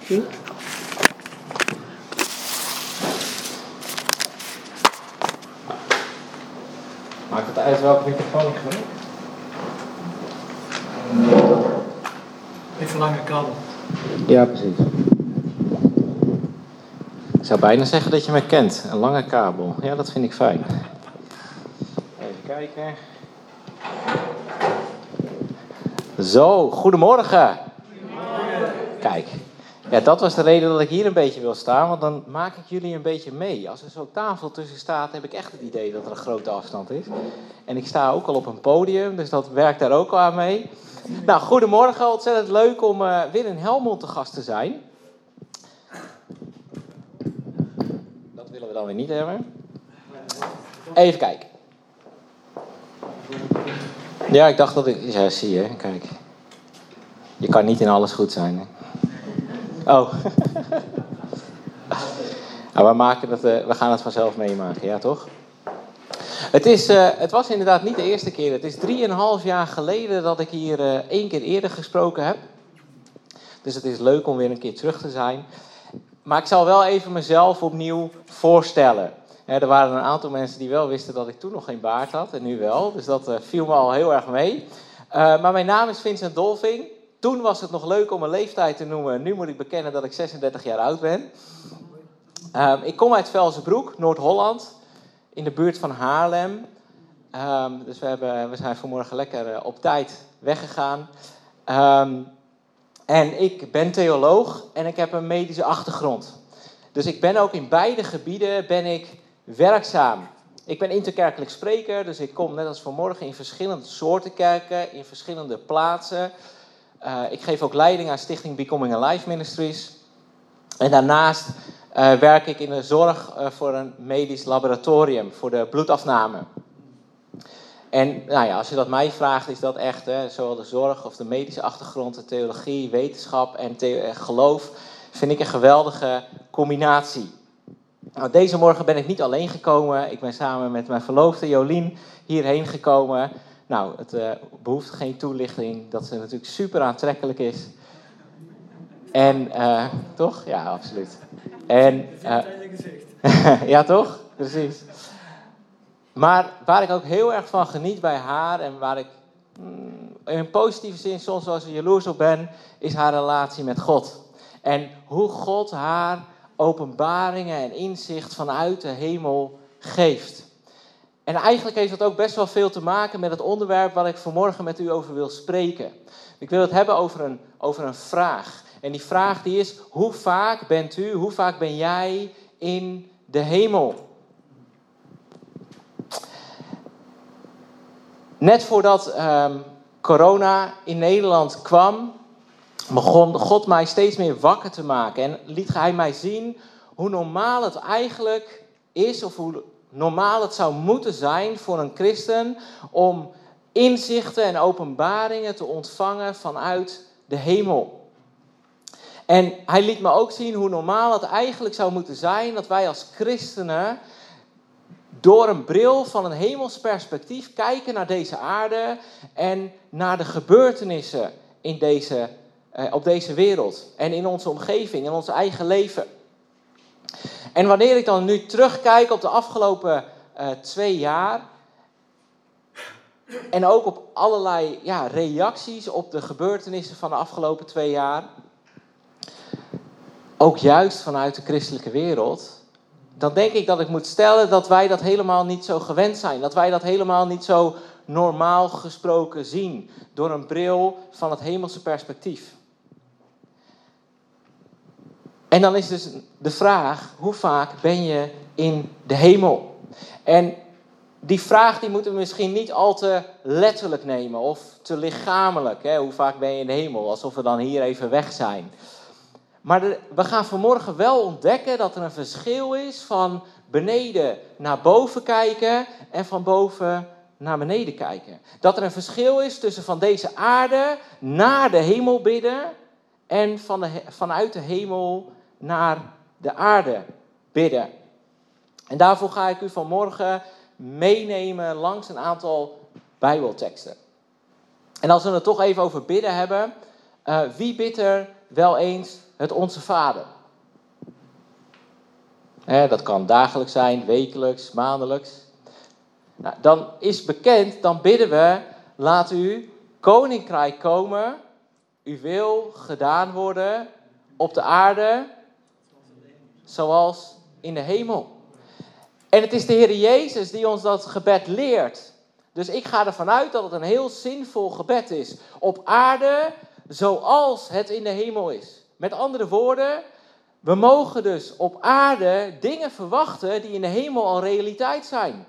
Maakt het uit welke microfoon ik gebruik? Even lange kabel. Ja, precies. Ik zou bijna zeggen dat je me kent. Een lange kabel. Ja, dat vind ik fijn. Even kijken. Zo, goedemorgen. Kijk, ja, dat was de reden dat ik hier een beetje wil staan, want dan maak ik jullie een beetje mee. Als er zo'n tafel tussen staat, heb ik echt het idee dat er een grote afstand is. En ik sta ook al op een podium, dus dat werkt daar ook al aan mee. Nou, goedemorgen. Ontzettend leuk om weer in Helmond te gast te zijn. Dat willen we dan weer niet hebben. Even kijken. Ja, ik dacht dat ik... Ja, zie je, kijk. Je kan niet in alles goed zijn, hè? Oh. Nou, we gaan het vanzelf meemaken, ja toch? Het was inderdaad niet de eerste keer. Het is 3,5 jaar geleden dat ik hier 1 keer eerder gesproken heb. Dus het is leuk om weer een keer terug te zijn. Maar ik zal wel even mezelf opnieuw voorstellen. Er waren een aantal mensen die wel wisten dat ik toen nog geen baard had. En nu wel. Dus dat viel me al heel erg mee. Maar mijn naam is Vincent Dolving. Toen was het nog leuk om een leeftijd te noemen. Nu moet ik bekennen dat ik 36 jaar oud ben. Ik kom uit Velzenbroek, Noord-Holland. In de buurt van Haarlem. Dus we zijn vanmorgen lekker op tijd weggegaan. En ik ben theoloog en ik heb een medische achtergrond. Dus ik ben ook in beide gebieden werkzaam. Ik ben interkerkelijk spreker, dus ik kom net als vanmorgen in verschillende soorten kerken, in verschillende plaatsen. Ik geef ook leiding aan Stichting Becoming Alive Ministries. En daarnaast werk ik in de zorg voor een medisch laboratorium, voor de bloedafname. En nou ja, als je dat mij vraagt, is dat echt, zowel de zorg of de medische achtergrond, de theologie, wetenschap en geloof, vind ik een geweldige combinatie. Nou, deze morgen ben ik niet alleen gekomen. Ik ben samen met mijn verloofde Jolien hierheen gekomen. Nou, het behoeft geen toelichting dat ze natuurlijk super aantrekkelijk is. En, toch? Ja, absoluut. En, ja, toch? Precies. Maar waar ik ook heel erg van geniet bij haar en waar ik in positieve zin soms wel eens jaloers op ben, is haar relatie met God. En hoe God haar openbaringen en inzicht vanuit de hemel geeft. En eigenlijk heeft dat ook best wel veel te maken met het onderwerp waar ik vanmorgen met u over wil spreken. Ik wil het hebben over een vraag. En die vraag die is, hoe vaak ben jij in de hemel? Net voordat corona in Nederland kwam, begon God mij steeds meer wakker te maken. En liet hij mij zien hoe normaal het eigenlijk is, of hoe normaal het zou moeten zijn voor een christen om inzichten en openbaringen te ontvangen vanuit de hemel. En hij liet me ook zien hoe normaal het eigenlijk zou moeten zijn dat wij als christenen door een bril van een hemels perspectief kijken naar deze aarde en naar de gebeurtenissen op deze wereld en in onze omgeving, in ons eigen leven. En wanneer ik dan nu terugkijk op de afgelopen 2 jaar en ook op allerlei reacties op de gebeurtenissen van de afgelopen 2 jaar, ook juist vanuit de christelijke wereld, dan denk ik dat ik moet stellen dat wij dat helemaal niet zo gewend zijn. Dat wij dat helemaal niet zo normaal gesproken zien. Door een bril van het hemelse perspectief. En dan is dus de vraag, hoe vaak ben je in de hemel? En die vraag die moeten we misschien niet al te letterlijk nemen of te lichamelijk. Hoe vaak ben je in de hemel? Alsof we dan hier even weg zijn. Maar we gaan vanmorgen wel ontdekken dat er een verschil is van beneden naar boven kijken en van boven naar beneden kijken. Dat er een verschil is tussen van deze aarde naar de hemel bidden en vanuit de hemel naar de aarde bidden. En daarvoor ga ik u vanmorgen meenemen langs een aantal Bijbelteksten. En als we het toch even over bidden hebben, wie bidt er wel eens het Onze Vader. Dat kan dagelijks zijn, wekelijks, maandelijks. Nou, dan is bekend, dan bidden we, laat uw koninkrijk komen, uw wil gedaan worden op de aarde, zoals in de hemel. En het is de Heer Jezus die ons dat gebed leert. Dus ik ga ervan uit dat het een heel zinvol gebed is. Op aarde, zoals het in de hemel is. Met andere woorden, we mogen dus op aarde dingen verwachten die in de hemel al realiteit zijn.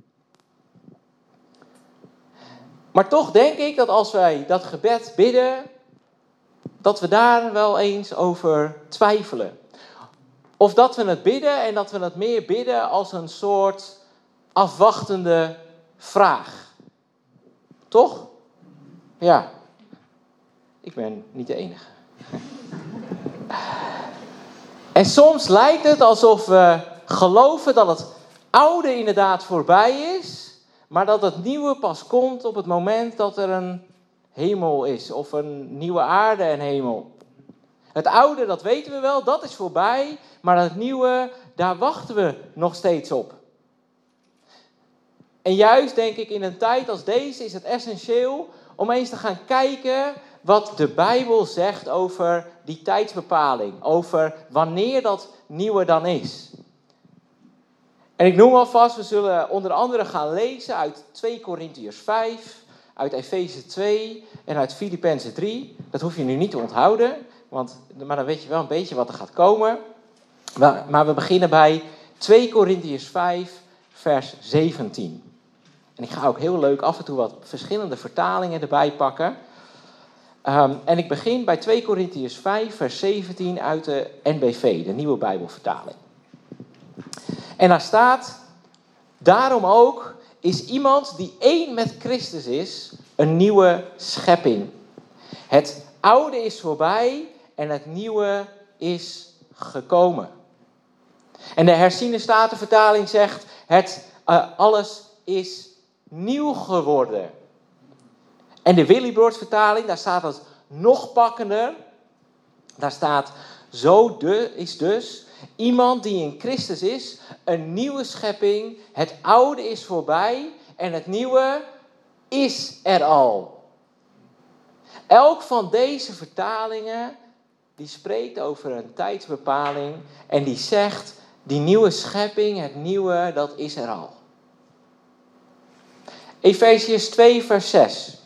Maar toch denk ik dat als wij dat gebed bidden, dat we daar wel eens over twijfelen. Of dat we het bidden en dat we het meer bidden als een soort afwachtende vraag. Toch? Ja. Ik ben niet de enige. En soms lijkt het alsof we geloven dat het oude inderdaad voorbij is, maar dat het nieuwe pas komt op het moment dat er een hemel is, of een nieuwe aarde en hemel. Het oude, dat weten we wel, dat is voorbij, maar het nieuwe, daar wachten we nog steeds op. En juist denk ik in een tijd als deze is het essentieel om eens te gaan kijken wat de Bijbel zegt over die tijdsbepaling. Over wanneer dat nieuwe dan is. En ik noem alvast, we zullen onder andere gaan lezen uit 2 Korintiërs 5, uit Efeze 2 en uit Filippenzen 3. Dat hoef je nu niet te onthouden, maar dan weet je wel een beetje wat er gaat komen. Maar we beginnen bij 2 Korintiërs 5, vers 17. En ik ga ook heel leuk af en toe wat verschillende vertalingen erbij pakken. En ik begin bij 2 Korintiërs 5, vers 17 uit de NBV, de Nieuwe Bijbelvertaling. En daar staat, daarom ook is iemand die één met Christus is, een nieuwe schepping. Het oude is voorbij en het nieuwe is gekomen. En de herziene statenvertaling zegt, alles is nieuw geworden. En de Willibrord vertaling, daar staat het nog pakkender. Daar staat, is dus iemand die in Christus is, een nieuwe schepping. Het oude is voorbij en het nieuwe is er al. Elk van deze vertalingen, die spreekt over een tijdsbepaling en die zegt, die nieuwe schepping, het nieuwe, dat is er al. Efesiërs 2, vers 6.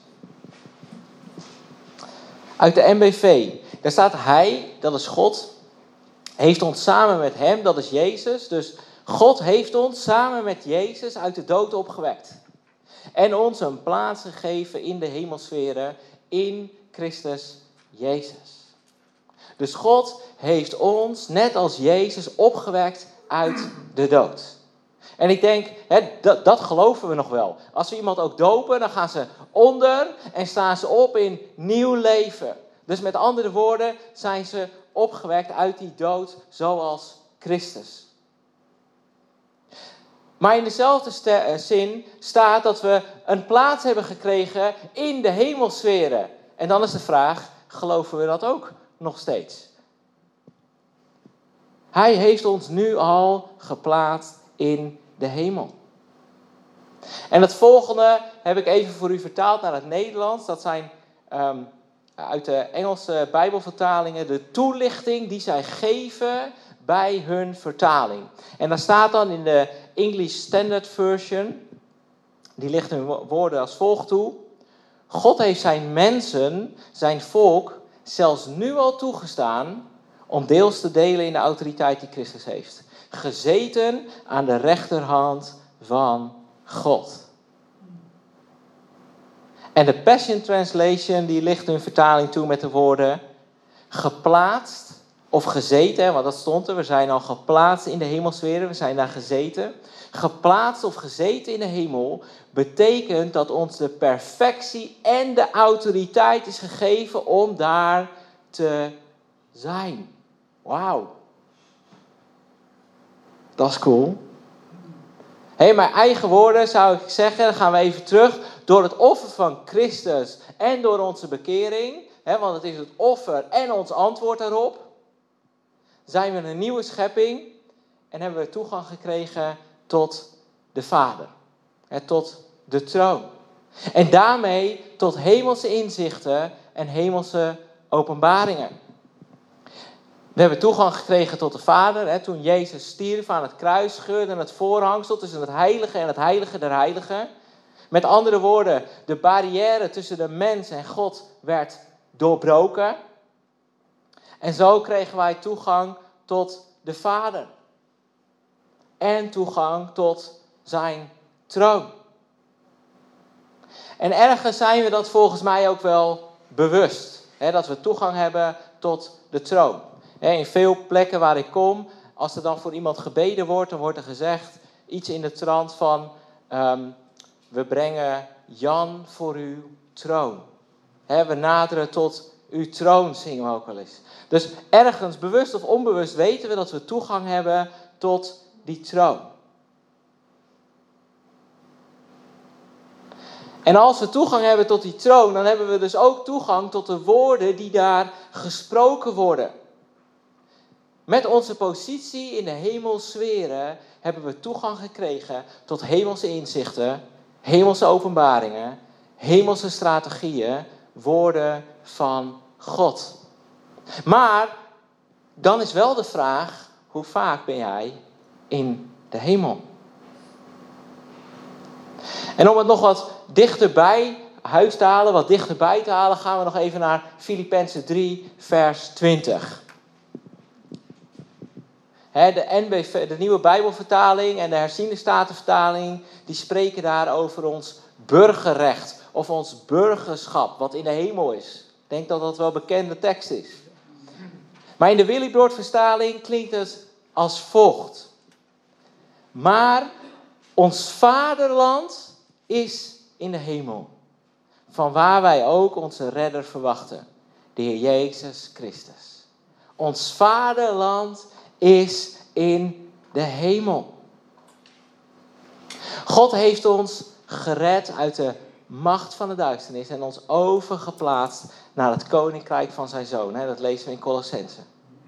Uit de NBV. Daar staat hij, dat is God, heeft ons samen met hem, dat is Jezus. Dus God heeft ons samen met Jezus uit de dood opgewekt. En ons een plaats gegeven in de hemelsferen in Christus Jezus. Dus God heeft ons, net als Jezus, opgewekt uit de dood. En ik denk, dat geloven we nog wel. Als we iemand ook dopen, dan gaan ze onder en staan ze op in nieuw leven. Dus met andere woorden zijn ze opgewekt uit die dood zoals Christus. Maar in dezelfde zin staat dat we een plaats hebben gekregen in de hemelsferen. En dan is de vraag, geloven we dat ook nog steeds? Hij heeft ons nu al geplaatst in de hemel. En het volgende heb ik even voor u vertaald naar het Nederlands. Dat zijn uit de Engelse Bijbelvertalingen de toelichting die zij geven bij hun vertaling. En daar staat dan in de English Standard Version, die ligt hun woorden als volgt toe. God heeft zijn mensen, zijn volk, zelfs nu al toegestaan om deels te delen in de autoriteit die Christus heeft. Gezeten aan de rechterhand van God. En de Passion Translation, die ligt hun vertaling toe met de woorden geplaatst of gezeten, want dat stond er, we zijn al geplaatst in de hemelsferen, we zijn daar gezeten. Geplaatst of gezeten in de hemel betekent dat ons de perfectie en de autoriteit is gegeven om daar te zijn. Wauw. Dat is cool. In mijn eigen woorden zou ik zeggen, dan gaan we even terug. Door het offer van Christus en door onze bekering. Want het is het offer en ons antwoord daarop. zijn we een nieuwe schepping en hebben we toegang gekregen tot de Vader. Tot de troon. En daarmee tot hemelse inzichten en hemelse openbaringen. We hebben toegang gekregen tot de Vader. Toen Jezus stierf aan het kruis, scheurde het voorhangsel tussen het heilige en het heilige der heiligen. Met andere woorden, de barrière tussen de mens en God werd doorbroken. En zo kregen wij toegang tot de Vader. En toegang tot zijn troon. En ergens zijn we dat volgens mij ook wel bewust. Dat we toegang hebben tot de troon. In veel plekken waar ik kom, als er dan voor iemand gebeden wordt, dan wordt er gezegd iets in de trant van, we brengen Jan voor uw troon. We naderen tot uw troon, zingen we ook wel eens. Dus ergens, bewust of onbewust, weten we dat we toegang hebben tot die troon. En als we toegang hebben tot die troon, dan hebben we dus ook toegang tot de woorden die daar gesproken worden. Met onze positie in de hemelsferen hebben we toegang gekregen tot hemelse inzichten, hemelse openbaringen, hemelse strategieën, woorden van God. Maar dan is wel de vraag, hoe vaak ben jij in de hemel? En om het nog wat dichterbij huis te halen, wat dichterbij te halen, gaan we nog even naar Filippenzen 3, vers 20. De nieuwe Bijbelvertaling en de herziende statenvertaling, die spreken daar over ons burgerrecht of ons burgerschap, wat in de hemel is. Ik denk dat dat wel bekende tekst is. Maar in de Willibrord-vertaling klinkt het als volgt. Maar ons vaderland is in de hemel, van waar wij ook onze redder verwachten, de Heer Jezus Christus. Ons vaderland is in de hemel. God heeft ons gered uit de macht van de duisternis en ons overgeplaatst naar het koninkrijk van zijn zoon. Dat lezen we in Colossenzen.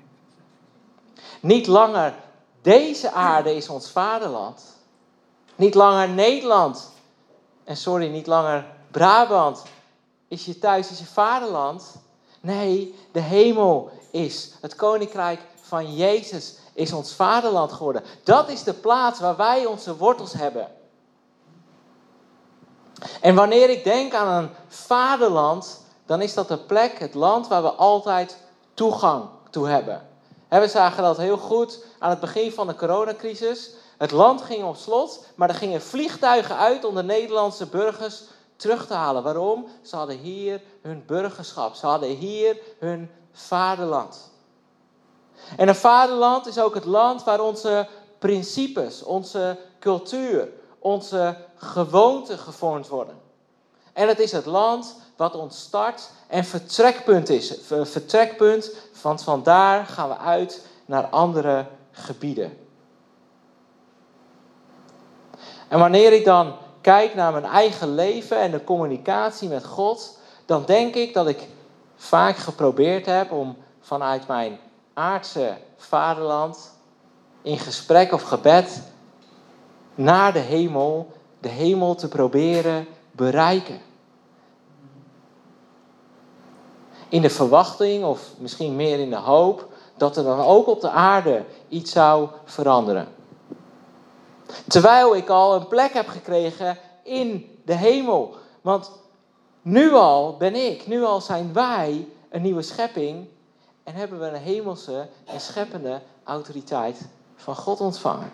Niet langer deze aarde is ons vaderland. Niet langer Nederland. En niet langer Brabant is je thuis, is je vaderland. Nee, de hemel is. Het koninkrijk van Jezus is ons vaderland geworden. Dat is de plaats waar wij onze wortels hebben. En wanneer ik denk aan een vaderland, dan is dat de plek, het land waar we altijd toegang toe hebben. We zagen dat heel goed aan het begin van de coronacrisis. Het land ging op slot, maar er gingen vliegtuigen uit om de Nederlandse burgers terug te halen. Waarom? Ze hadden hier hun burgerschap. Ze hadden hier hun vaderland. En een vaderland is ook het land waar onze principes, onze cultuur, onze gewoonten gevormd worden. En het is het land wat ons start- en vertrekpunt is. Een vertrekpunt, want vandaar gaan we uit naar andere gebieden. En wanneer ik dan kijk naar mijn eigen leven en de communicatie met God, dan denk ik dat ik vaak geprobeerd heb om vanuit mijn aardse vaderland in gesprek of gebed naar de hemel te proberen bereiken. In de verwachting, of misschien meer in de hoop, dat er dan ook op de aarde iets zou veranderen. Terwijl ik al een plek heb gekregen in de hemel. Want nu al zijn wij een nieuwe schepping en hebben we een hemelse en scheppende autoriteit van God ontvangen.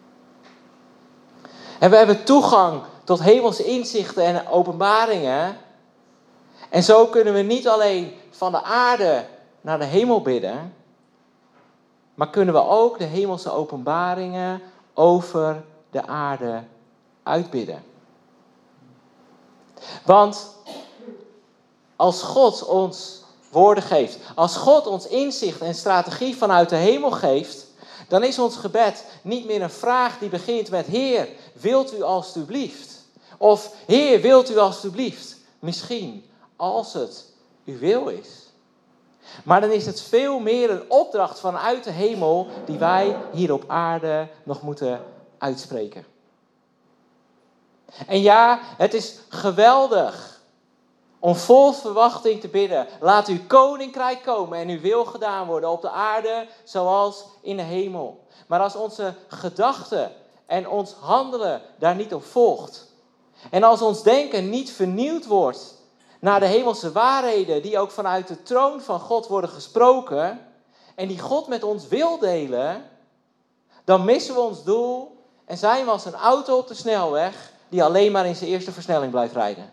En we hebben toegang tot hemelse inzichten en openbaringen. En zo kunnen we niet alleen van de aarde naar de hemel bidden, maar kunnen we ook de hemelse openbaringen over de aarde uitbidden. Want als God ons woorden geeft, als God ons inzicht en strategie vanuit de hemel geeft, dan is ons gebed niet meer een vraag die begint met Heer, wilt u alstublieft? Of Heer, wilt u alstublieft? Misschien, als het uw wil is. Maar dan is het veel meer een opdracht vanuit de hemel die wij hier op aarde nog moeten uitspreken. En ja, het is geweldig om vol verwachting te bidden. Laat uw koninkrijk komen en uw wil gedaan worden op de aarde zoals in de hemel. Maar als onze gedachten en ons handelen daar niet op volgt. En als ons denken niet vernieuwd wordt naar de hemelse waarheden die ook vanuit de troon van God worden gesproken. En die God met ons wil delen. Dan missen we ons doel en zijn we als een auto op de snelweg die alleen maar in zijn eerste versnelling blijft rijden.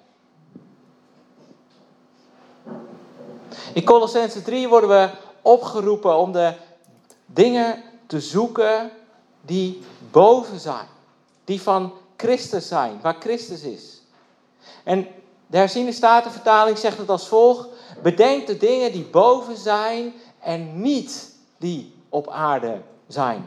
In Kolossenzen 3 worden we opgeroepen om de dingen te zoeken die boven zijn. Die van Christus zijn, waar Christus is. En de herziene statenvertaling zegt het als volgt. Bedenk de dingen die boven zijn en niet die op aarde zijn.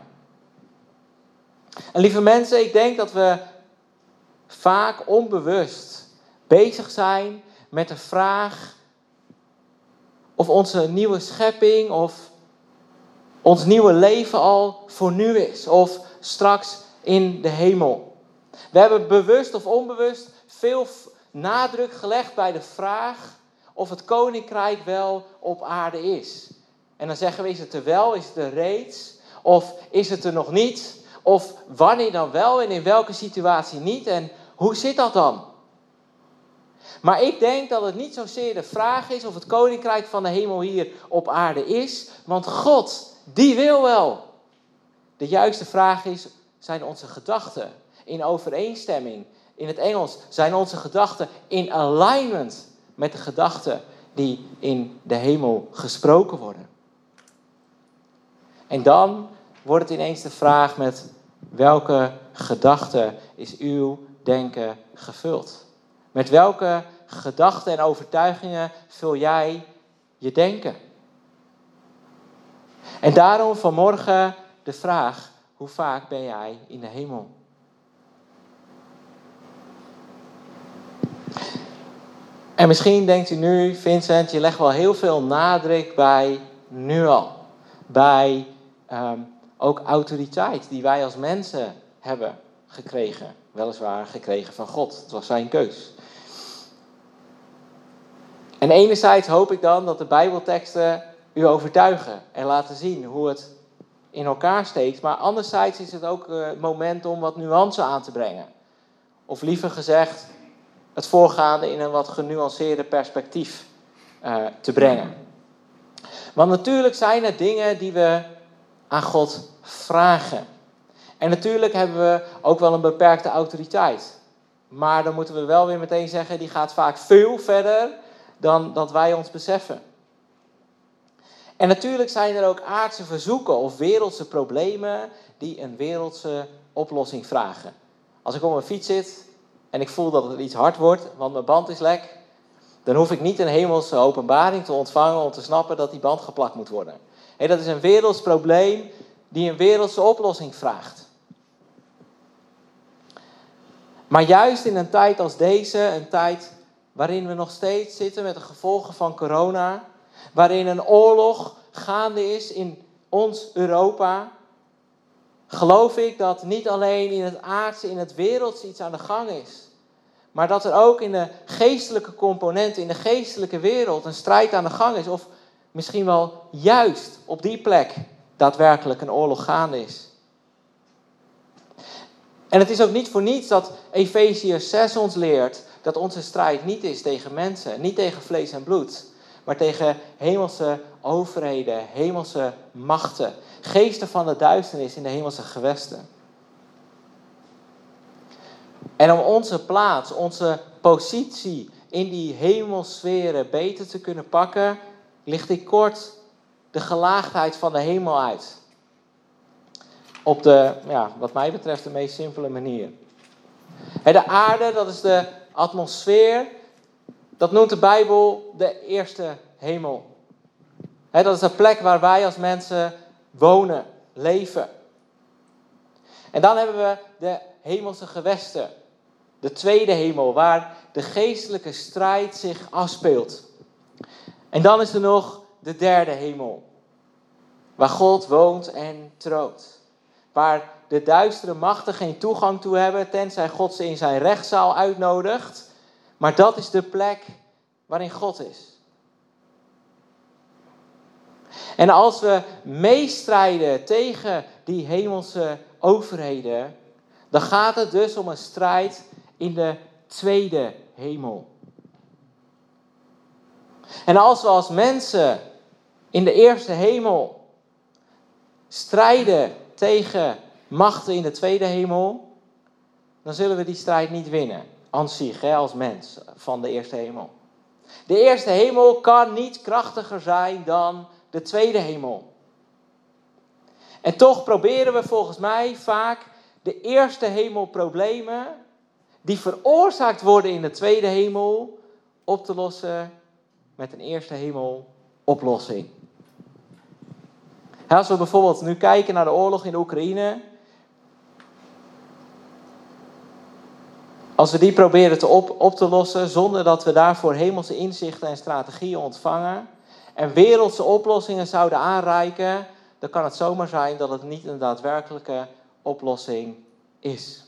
En lieve mensen, ik denk dat we vaak onbewust bezig zijn met de vraag of onze nieuwe schepping of ons nieuwe leven al voor nu is of straks in de hemel. We hebben bewust of onbewust veel nadruk gelegd bij de vraag of het koninkrijk wel op aarde is. En dan zeggen we, is het er wel, is het er reeds, of is het er nog niet, of wanneer dan wel en in welke situatie niet en hoe zit dat dan? Maar ik denk dat het niet zozeer de vraag is of het koninkrijk van de hemel hier op aarde is, want God, die wil wel. De juiste vraag is, zijn onze gedachten in overeenstemming? In het Engels, zijn onze gedachten in alignment met de gedachten die in de hemel gesproken worden? En dan wordt het ineens de vraag met welke gedachte is uw denken gevuld? Met welke gedachten en overtuigingen vul jij je denken? En daarom vanmorgen de vraag, hoe vaak ben jij in de hemel? En misschien denkt u nu, Vincent, je legt wel heel veel nadruk bij nu al. Bij ook autoriteit die wij als mensen hebben gekregen. Weliswaar gekregen van God. Het was zijn keus. En enerzijds hoop ik dan dat de Bijbelteksten u overtuigen en laten zien hoe het in elkaar steekt. Maar anderzijds is het ook het moment om wat nuance aan te brengen. Of liever gezegd, het voorgaande in een wat genuanceerder perspectief te brengen. Want natuurlijk zijn er dingen die we aan God vragen. En natuurlijk hebben we ook wel een beperkte autoriteit. Maar dan moeten we wel weer meteen zeggen, die gaat vaak veel verder dan dat wij ons beseffen. En natuurlijk zijn er ook aardse verzoeken of wereldse problemen die een wereldse oplossing vragen. Als ik op mijn fiets zit en ik voel dat het iets hard wordt, want mijn band is lek, dan hoef ik niet een hemelse openbaring te ontvangen om te snappen dat die band geplakt moet worden. Dat is een werelds probleem die een wereldse oplossing vraagt. Maar juist in een tijd als deze, een tijd waarin we nog steeds zitten met de gevolgen van corona, waarin een oorlog gaande is in ons Europa, geloof ik dat niet alleen in het aardse, in het wereldse iets aan de gang is, maar dat er ook in de geestelijke componenten, in de geestelijke wereld een strijd aan de gang is. Of misschien wel juist op die plek daadwerkelijk een oorlog gaande is. En het is ook niet voor niets dat Efeziërs 6 ons leert dat onze strijd niet is tegen mensen, niet tegen vlees en bloed, maar tegen hemelse overheden, hemelse machten, geesten van de duisternis in de hemelse gewesten. En om onze plaats, onze positie in die hemelsferen beter te kunnen pakken, licht ik kort de gelaagdheid van de hemel uit. Op de, wat mij betreft, de meest simpele manier. De aarde, dat is de atmosfeer, dat noemt de Bijbel de eerste hemel. Dat is de plek waar wij als mensen wonen, leven. En dan hebben we de hemelse gewesten. De tweede hemel, waar de geestelijke strijd zich afspeelt. En dan is er nog de derde hemel. Waar God woont en troont. Waar de duistere machten geen toegang toe hebben, tenzij God ze in zijn rechtszaal uitnodigt. Maar dat is de plek waarin God is. En als we meestrijden tegen die hemelse overheden, dan gaat het dus om een strijd in de tweede hemel. En als we als mensen in de eerste hemel strijden tegen machten in de tweede hemel, dan zullen we die strijd niet winnen. An zich, als mens van de eerste hemel. De eerste hemel kan niet krachtiger zijn dan de tweede hemel. En toch proberen we volgens mij vaak de eerste hemelproblemen die veroorzaakt worden in de tweede hemel op te lossen met een eerste hemeloplossing. Als we bijvoorbeeld nu kijken naar de oorlog in de Oekraïne. Als we die proberen op te lossen zonder dat we daarvoor hemelse inzichten en strategieën ontvangen en wereldse oplossingen zouden aanreiken, dan kan het zomaar zijn dat het niet een daadwerkelijke oplossing is.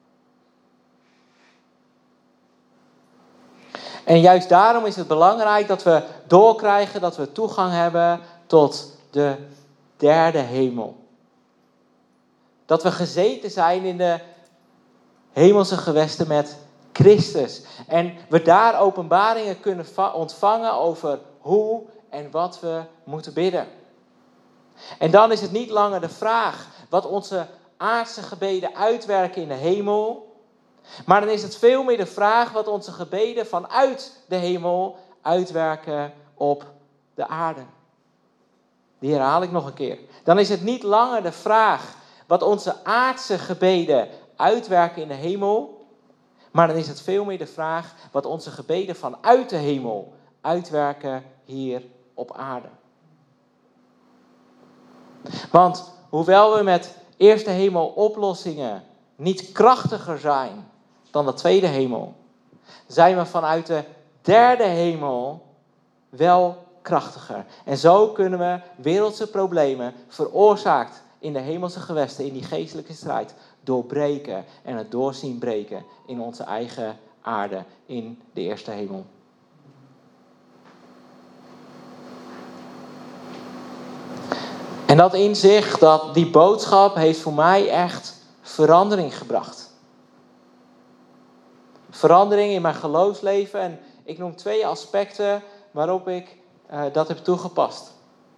En juist daarom is het belangrijk dat we doorkrijgen, dat we toegang hebben tot de derde hemel. Dat we gezeten zijn in de hemelse gewesten met Christus. En we daar openbaringen kunnen ontvangen over hoe en wat we moeten bidden. En dan is het niet langer de vraag wat onze aardse gebeden uitwerken in de hemel. Maar dan is het veel meer de vraag wat onze gebeden vanuit de hemel uitwerken op de aarde. Die herhaal ik nog een keer. Dan is het niet langer de vraag wat onze aardse gebeden uitwerken in de hemel. Maar dan is het veel meer de vraag wat onze gebeden vanuit de hemel uitwerken hier op aarde. Want hoewel we met eerste hemel oplossingen niet krachtiger zijn dan de tweede hemel, zijn we vanuit de derde hemel wel krachtiger. En zo kunnen we wereldse problemen veroorzaakt in de hemelse gewesten, in die geestelijke strijd, doorbreken en het doorzien breken in onze eigen aarde, in de eerste hemel. En dat inzicht, die boodschap heeft voor mij echt verandering gebracht. Verandering in mijn geloofsleven. En ik noem 2 aspecten waarop ik dat heb toegepast.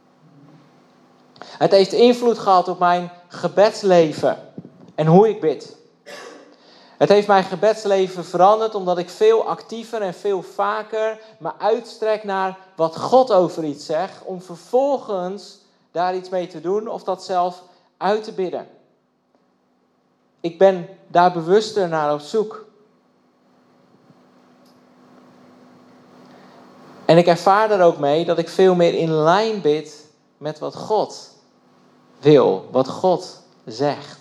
Het heeft invloed gehad op mijn gebedsleven en hoe ik bid. Het heeft mijn gebedsleven veranderd omdat ik veel actiever en veel vaker me uitstrek naar wat God over iets zegt, om vervolgens daar iets mee te doen of dat zelf uit te bidden. Ik ben daar bewuster naar op zoek. En ik ervaar er ook mee dat ik veel meer in lijn bid met wat God wil, wat God zegt.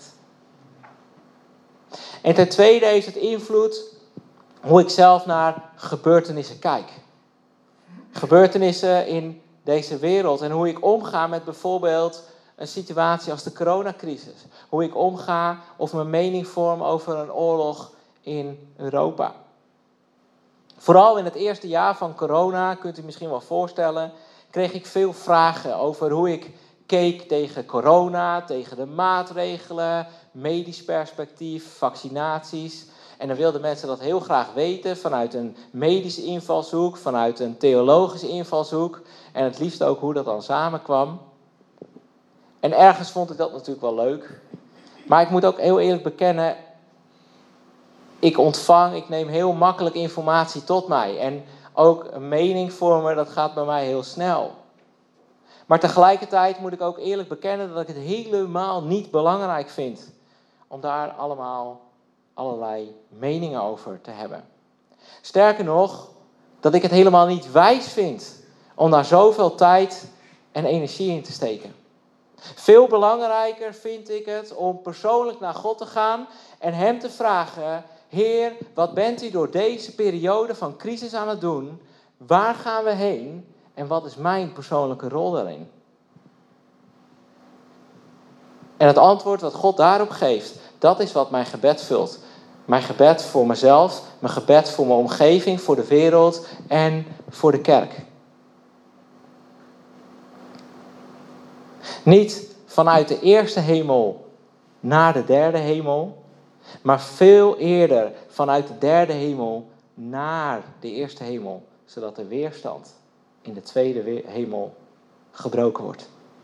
En ten tweede heeft het invloed hoe ik zelf naar gebeurtenissen kijk. Gebeurtenissen in deze wereld en hoe ik omga met bijvoorbeeld een situatie als de coronacrisis. Hoe ik omga of mijn mening vorm over een oorlog in Europa. Vooral in het eerste jaar van corona, kunt u misschien wel voorstellen, kreeg ik veel vragen over hoe ik keek tegen corona, tegen de maatregelen, medisch perspectief, vaccinaties. En dan wilden mensen dat heel graag weten vanuit een medische invalshoek, vanuit een theologische invalshoek. En het liefst ook hoe dat dan samenkwam. En ergens vond ik dat natuurlijk wel leuk. Maar ik moet ook heel eerlijk bekennen, ik neem heel makkelijk informatie tot mij. En ook een mening vormen, dat gaat bij mij heel snel. Maar tegelijkertijd moet ik ook eerlijk bekennen dat ik het helemaal niet belangrijk vind om daar allemaal allerlei meningen over te hebben. Sterker nog, dat ik het helemaal niet wijs vind om daar zoveel tijd en energie in te steken. Veel belangrijker vind ik het om persoonlijk naar God te gaan en hem te vragen: Heer, wat bent u door deze periode van crisis aan het doen? Waar gaan we heen? en wat is mijn persoonlijke rol daarin? En het antwoord wat God daarop geeft, dat is wat mijn gebed vult. Mijn gebed voor mezelf, mijn gebed voor mijn omgeving, voor de wereld en voor de kerk. Niet vanuit de eerste hemel naar de derde hemel, maar veel eerder vanuit de derde hemel naar de eerste hemel, zodat de weerstand in de tweede hemel gebroken wordt.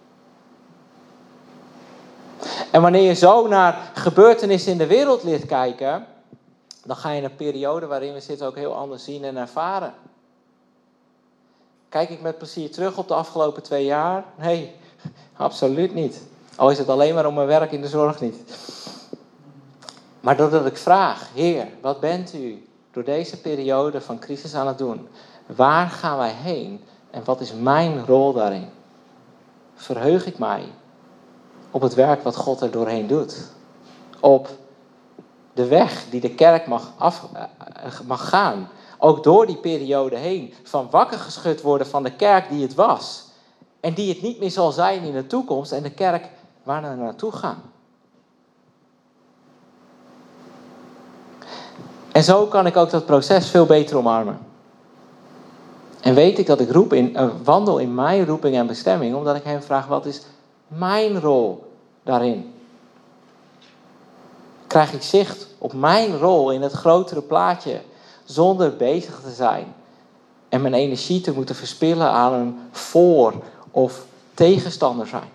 En wanneer je zo naar gebeurtenissen in de wereld leert kijken, dan ga je een periode waarin we zitten ook heel anders zien en ervaren. Kijk ik met plezier terug op de afgelopen 2 jaar? Nee, absoluut niet. Al is het alleen maar om mijn werk in de zorg niet. Maar doordat ik vraag, Heer, wat bent u door deze periode van crisis aan het doen? Waar gaan wij heen en wat is mijn rol daarin? Verheug ik mij op het werk wat God er doorheen doet. Op de weg die de kerk mag gaan. Ook door die periode heen. Van wakker geschud worden van de kerk die het was. En die het niet meer zal zijn in de toekomst. En de kerk waar we naartoe gaan. En zo kan ik ook dat proces veel beter omarmen. En weet ik dat ik wandel in mijn roeping en bestemming. Omdat ik hem vraag, wat is mijn rol daarin? Krijg ik zicht op mijn rol in het grotere plaatje. Zonder bezig te zijn. En mijn energie te moeten verspillen aan een voor- of tegenstander zijn.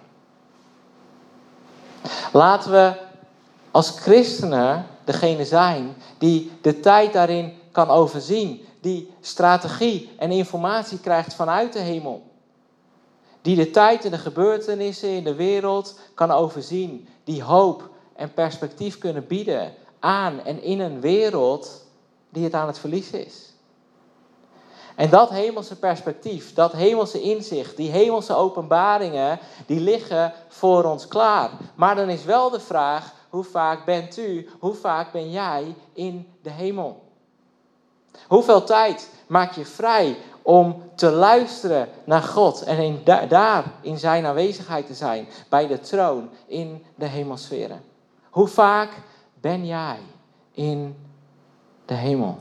Laten we als christenen degene zijn die de tijd daarin kan overzien. Die strategie en informatie krijgt vanuit de hemel. Die de tijd en de gebeurtenissen in de wereld kan overzien. Die hoop en perspectief kunnen bieden aan en in een wereld die het aan het verliezen is. En dat hemelse perspectief, dat hemelse inzicht, die hemelse openbaringen, die liggen voor ons klaar. Maar dan is wel de vraag, hoe vaak bent u, hoe vaak ben jij in de hemel? Hoeveel tijd maak je vrij om te luisteren naar God en daar in zijn aanwezigheid te zijn, bij de troon in de hemelsferen? Hoe vaak ben jij in de hemel?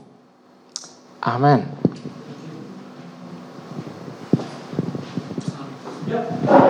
Amen. Ja.